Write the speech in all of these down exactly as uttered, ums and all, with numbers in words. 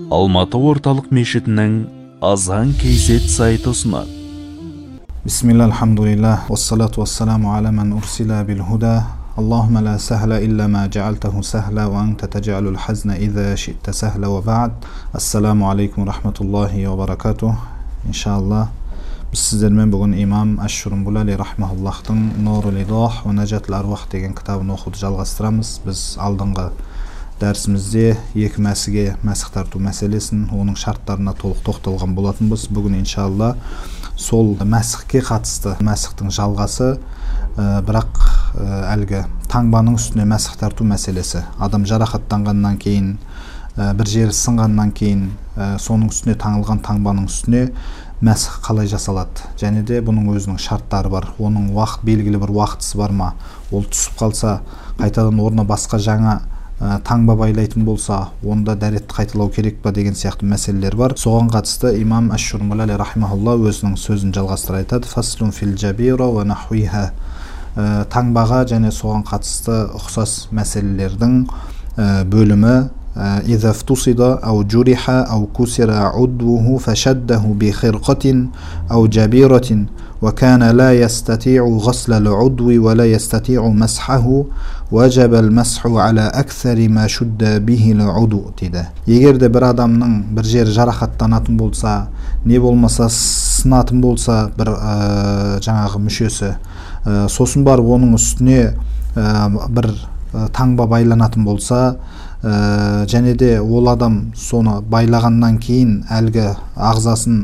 Алматы орталық мешітінің азан кейзет сайты ұсынады. Бисмилла, алхамдулилlah, вассалату вассаламу аля ман урсила бил худа. Аллахумма ла сахла илля ма джаалтаху сахла, ва анта таджалул хазна идha ши'та сахла, ва ба'д. Ассаламу алейкум рахматуллахи ва баракатух. Иншаллах, біз сіздермен бүгін имам Аш-Шурумбулали рахмахуллахтың Нурул Идах ва Najatul Arwah деген кітабын оқуды жалғастырамыз. Біз алдыңғы дәрісімізде екі мәсіге мәсіх тарту мәселесін, оның шарттарына толық тоқталған болатынбыз. Бүгін иншалла сол мәсіхке қатысты мәсіхтің жалғасы, бірақ әлгі таңбаның үстіне мәсіх тарту мәселесі. Адам жарақаттанғаннан кейін, бір жері сынғаннан кейін, соның үстіне таңылған таңбаның үстіне мәсіх қалай жасалады? Және де бұның өзінің шарттары бар. Оның уақыт, белгілі бір уақытысы бар ма? Ол түсіп қалса, қайтадан орнына басқа жаңа таңба байлайтын болса, онда дәретті қайталау керек па деген сияқты мәселелер бар. Соған қатысты имам Аш-Шурумбулали рахимахулла өзінің сөзін жалғастыра айтады. Фаслун фил джабира ва нахуиха. Таңбаға және соған қатысты ұқсас мәселелердің бөлімі. إذا افتُصِدَ أو جُرِحَ أو كُسِرَ عُضْوُهُ فشده بخرقة أو جبيرة وكان لا يستطيع غسل العضو ولا يستطيع مسحه وجب المسح على أكثر ما شد به العضو дейді. Егер де бір адамның бір жері жарақаттанатын болса, не болмаса сынатын болса бір ә, жаңағы мүшесі, ә, сосын барып оның үстіне ә, бір ә, таңба байланатын болса, Ә, және де ол адам соны байлағаннан кейін әлгі ағзасын,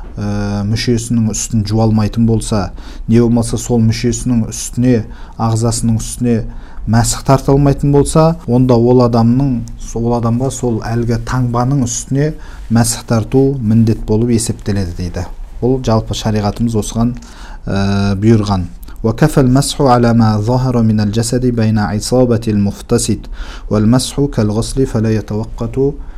ә, мүшесінің үстін жуалмайтын болса, не болмаса сол мүшесінің үстіне, ағзасының үстіне мәсіх тартылмайтын болса, онда ол адамның ол адамға сол әлгі таңбаның үстіне мәсіх тарту міндет болып есептеледі дейді. Ол жалпы шариғатымыз осыған ә, бұйырған. وكفى المسح على ما ظهر من الجسد بين عصابة المفتسد والمسح كالغسل فلا يتوقت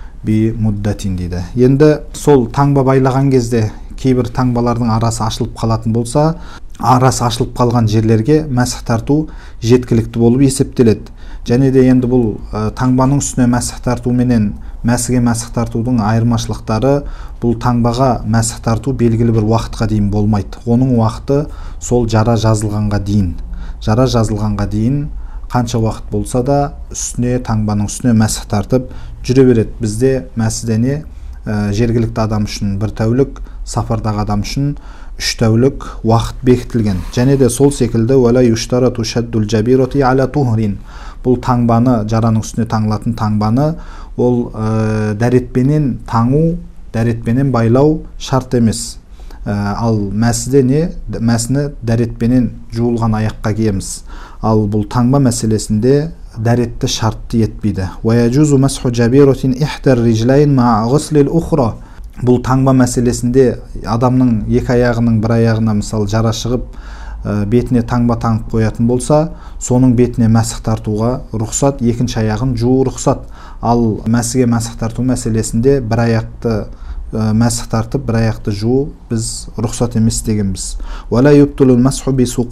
بمدة дейді. Енді сол таңба байлаған кезде кейбір таңбалардың арасы ашылып қалатын болса, арасы ашылып қалған жерлерге мәсіх тарту жеткілікті болып есептеледі. Және де енді бұл ә, таңбаның үстіне мәсіх тарту менен мәсіге мәсіх тартудың айырмашылықтары, бұл таңбаға мәсіх тарту белгілі бір уақытқа дейін болмайды. Оның уақыты сол жара жазылғанға дейін. Жара жазылғанға дейін қанша уақыт болса да үстіне, таңбаның үстіне мәсіх тартып жүре береді. Бізде мәсіде не? Ә, жергілікті адам үшін бір тәулік, сапардағы адам үшін үш тәулік уақыт бекітілген. Және де сол секілді уәла юштарату шаддул джабирати аля тухрин. Бұл таңбаны, жараның үстіне таңылатын таңбаны, ол ә, дәретпенен таңу, дәретпенен байлау шарт емес. Ә, ал мәсіде не? Мәсіні дәретпенен жуылған аяққа киеміз. Ал бұл таңба мәселесінде дәретті шартты етпейді. وَيَجُوزُ مَسْحُ جَبِيرَةٍ إِحْدَى الرِّجْلَيْنِ مَعَ غُسْلِ الْأُخْرَى. Бұл таңба мәселесінде адамның екі аяғының бір аяғына мысалы жара шығып, бетіне таңба таңып қоятын болса, соның бетіне мәсіх тартуға рұқсат, екінші аяғын жуу рұқсат. Ал мәсіге мәсіх тарту мәселесінде бір аяқты мәсіх тартып, бір аяқты жуу біз рұқсат емес дегенбіз. وَلَا يُبْطِلُ الْمَسْحُ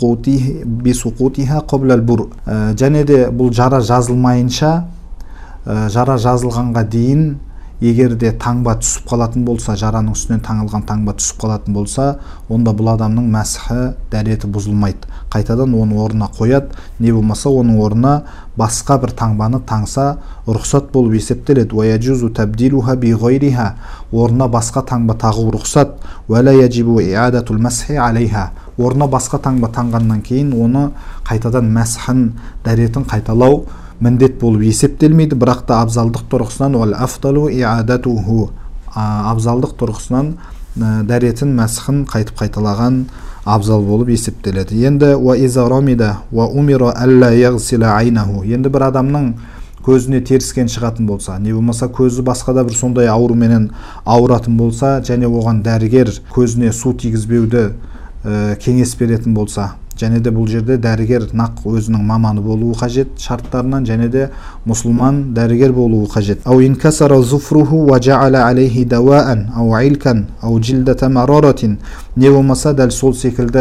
بِسُقُوطِهَا قَبْلَ الْبُرْءِ. Және де бұл жара жазылмайынша, жара жазылғанға дейін егер де таңба түсіп қалатын болса, жараның үстінен таңылған таңба түсіп қалатын болса, онда бұл адамның мәсіхі, дәреті бұзылмайды. Қайтадан оны орнына қояды, не болмаса оның орнына басқа бір таңбаны таңса рұқсат болып есептеледі. وَيَجُوزُ تَبْدِيلُهَا بِغَيْرِهَا. Орнына басқа таңба тағу рұқсат. وَلَا يَجِبُ إِعَادَةُ الْمَسْحِ عَلَيْهَا. Орнына басқа таңба таңғаннан кейін оны қайтадан мәсіхін, дәретін қайталау міндет болып есептелмейді, бірақ та абзалдық тұрғысынан ол афдалу иадатуху, абзалдық тұрғысынан дәретін, мәсіхін қайтып қайталаған абзал болып есептеледі. Енді ва иза рамида ва умира алла яғсила айнаху. Енді бір адамның көзіне теріскен шығатын болса, не болмаса көзі басқада бір сондай ауруменен ауыратын болса, және оған дәрігер көзіне су тигізбеуді ә, кеңес беретін болса, және де бұл жерде дәрігер нақ өзінің маманы болуы қажет шарттарынан, және де мұсылман дәрігер болуы қажет. Ау инкасара зуфруху ва жа'ала алейхи даваан ау илкан ау жилдата мараратин. Не болмаса дәл сол секілді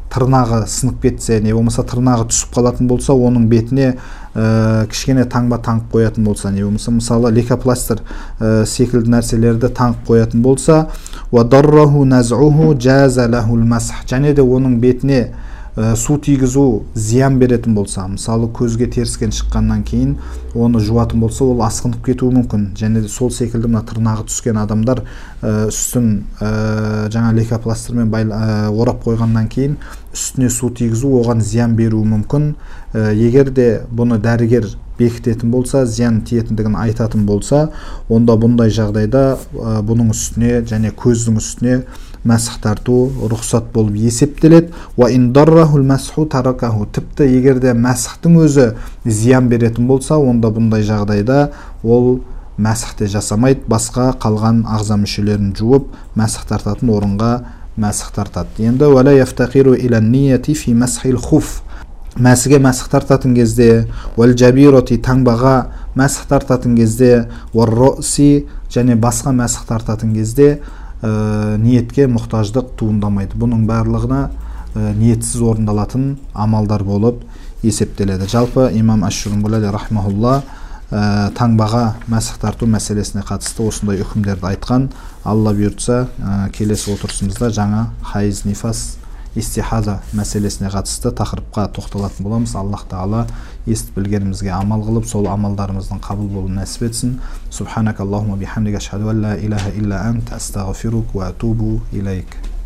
тырнағы сынып кетсе, не болмаса тырнағы түсіп қалатын болса, оның бетіне ә, кішкене таңба таңып қоятын болса, не болмаса мысалы лейкопластыр ә, секілді нәрселерді таңып қоятын болса, وَضَرَّهُ نَزْعُهُ جَازَ لَهُ الْمَسْحِ, және де оның бетіне ә, су тигізу зиян беретін болса, мысалы көзге теріскен шыққаннан кейін оны жуатын болса, ол асқынып кетуі мүмкін. Және де сол секілді мына тырнағы түскен адамдар ә, үстін ә, жаңа лейкопластырмен ә, орап қойғаннан кейін үстіне су тигізу оған зиян беруі мүмкін. Ә, егер де бұны дәрігер бекітетін болса, зиян тиетіндігін айтатын болса, онда бұндай жағдайда ә, бұның үстіне және көздің үстіне мәсіх тарту рұқсат болып есептеледі. Ва индаррахул мәсху таракаху, тіпті егер де мәсіхтің өзі зиян беретін болса, онда бұндай жағдайда ол мәсіх те жасамайды, басқа қалған ағза мүшелерін жуып мәсіх тартатын орынға мәсіх тартады. Енді вала яфтақиру иля нияти фи мәсхил хуф, мәсіге мәсіх тартатын кезде, уәл жабироти, таңбаға мәсіх тартатын кезде, уәл роси, және басқа мәсіх тартатын кезде ә, ниетке мұқтаждық туындамайды. Бұның барлығына ә, ниетсіз орындалатын амалдар болып есептеледі. Жалпы имам Аш-Шурумбулали рахмахулла ә, таңбаға мәсіх тарту мәселесіне қатысты осындай үкімдерді айтқан. Алла бұйыртса, ә, келесі отырысымызда жаңа хайыз, нифас, истихаза мәселесіне қатысты тақырыпқа тоқталатын боламыз. Аллах Тағала естіп білгенімізге амал қылып, сол амалдарымыздың қабыл болуын нәсіп етсін. Субханак Аллахума бихамдика ашхаду ан ла илаха илля анта астағфирук ва атубу илайк.